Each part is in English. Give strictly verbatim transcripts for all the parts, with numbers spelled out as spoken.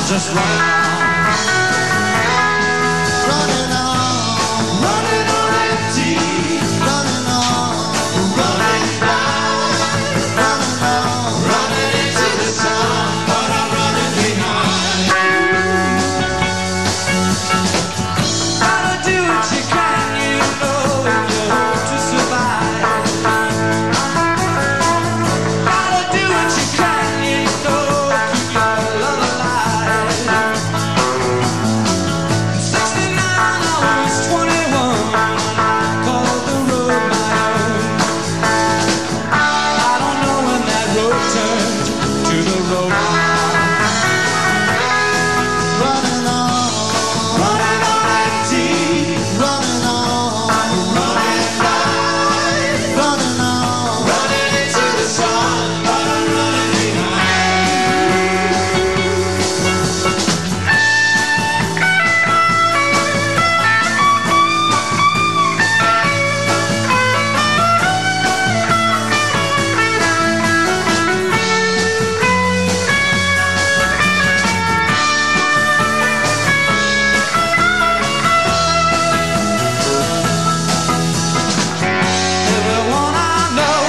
just running on, running on, running on empty, running on, running by, running on, running into the sun, but I'm running behind. Gotta do what you can, you know, if you hope to survive. Gotta do what you can, you know, keep your love alive. sixty-nine, I was twenty-one when I called the road my own. I don't know when that road turned to the road running on, running on empty, running on, running by, running on, running into the sun, but I'm running behind. Everyone I know,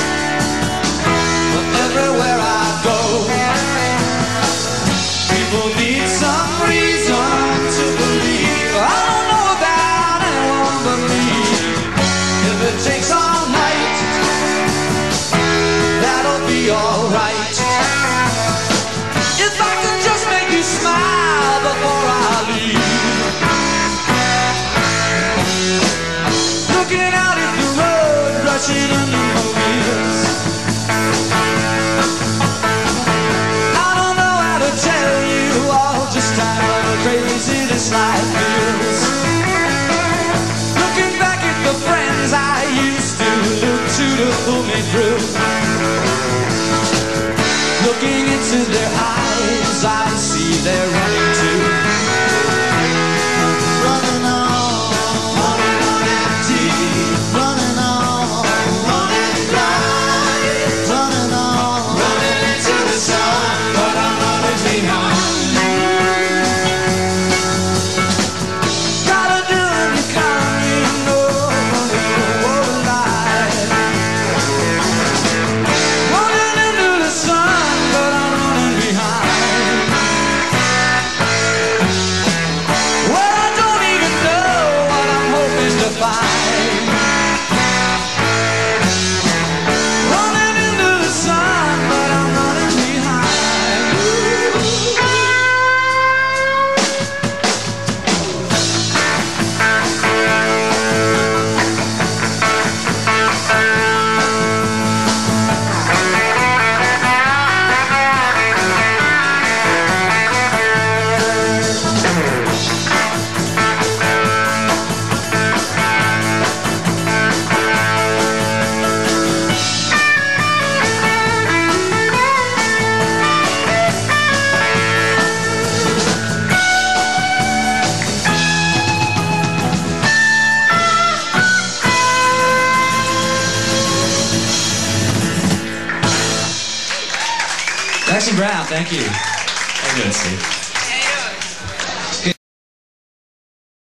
everywhere I go, people need some reason to believe. I don't know about anyone but me. If it takes all night, that'll be alright. If I can just make you smile before I leave. Looking out at the road, rushing under my wheels. I don't know how to tell you all just how crazy this life feels. Looking back at the friends I used to look to to pull me through. Looking into their eyes, I see they're running too. Running on, running on empty, running on, running blind, running on, running into the sun, but I'm running behind. Gotta do it, you can't, you know, you're alive. Running into the sun, but I'm running behind. Well, I don't even know what I'm hoping to find. Running into the sun, but I'm running behind. Jackson Brown, thank you. Very good, Steve.